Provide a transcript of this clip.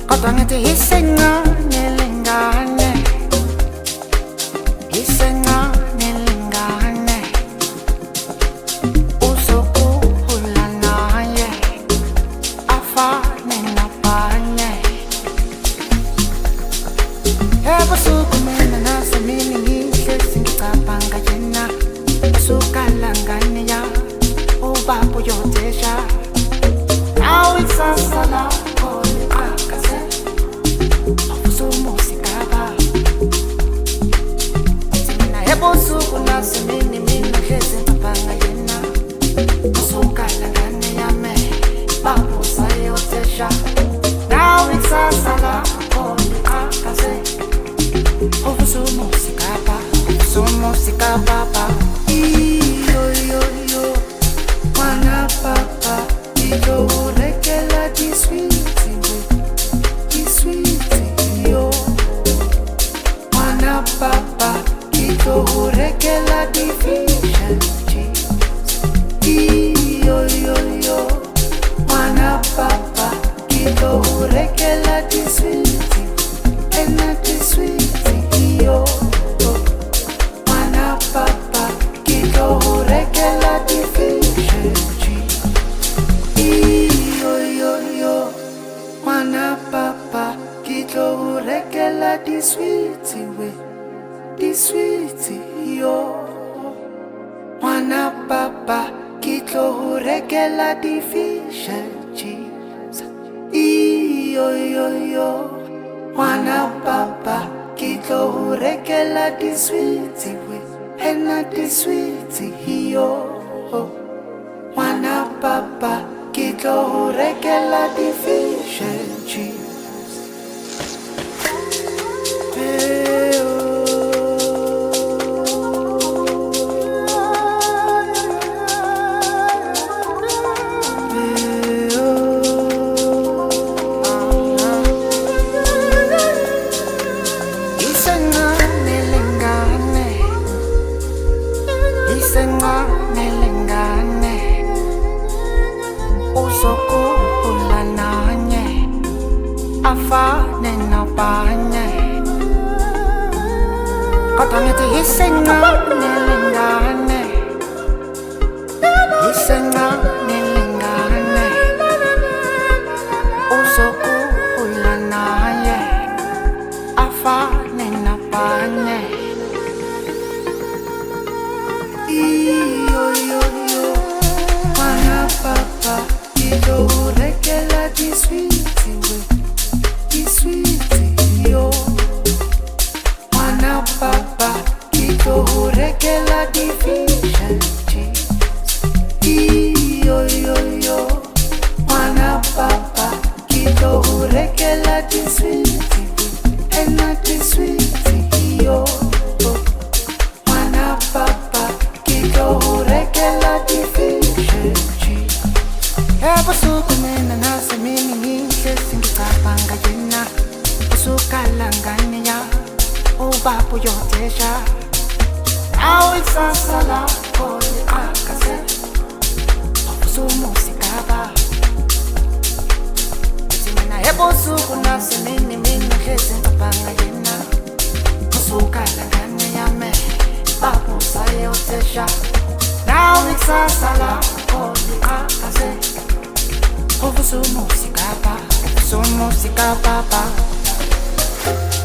kodwa ngithi isencane lengane, isencane lengane, uzokukhula naye afane nabanye. Ebusuku mina nasemini ngihlezi ngicabanga yena, usukala ngane ya ubaba uyotesha. Now ikusasa lakho liqhakaze, awuzomusikaba. Mina ebusuku nasemini mina ngihlezi ngicabanga yena, usukala ngane yami baba usayotesha. Now ikusasa lakho liqhakaze, awuzomusikaba, awuzomusikaba. Iyo yo yo, mwana papa, ito urekela diswiti we, diswiti yo. Mwana papa, ito urekela division iyo yo yo. Mwana papa, ito urekela diswiti, ena diswiti yo. Mwana papa, ito urekela division iyo yo yo. Mwana papa, ito urekela diswiti we, diswiti yo. Mwana papa, ito urekela division iyo yo yo. Mwana papa, ito urekela diswiti we, ena diswiti yo. Mwana papa, ito urekela division isencane lengane, isencane lengane, uzokukhula naye afane nabanye. Kodwa ngithi isencane lengane, isencane lengane, uzokukhula naye afane nabanye. Iyo yo yo, mwana papa, ito urekela diswiti we, diswiti yo. Mwana papa, ito urekela division iyo yo yo. Mwana papa, ito urekela diswiti we, ena diswiti yo. Mwana papa, ito urekela division. Ebusuku mina nasemini ngihlezi ngicabanga yena, usukala ngane ya ubaba uyotesha. Now ikusasa lakho liqhakaze, awuzomusikaba. Mina ebusuku nasemini mina ngihlezi ngicabanga yena, usukala ngane yami baba usayotesha. Now ikusasa lakho liqhakaze, awuzomusikaba, awuzomusikaba.